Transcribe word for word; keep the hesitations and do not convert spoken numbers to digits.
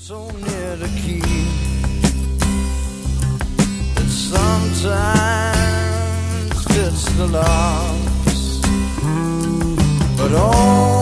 so near the key that sometimes fits the locks, but all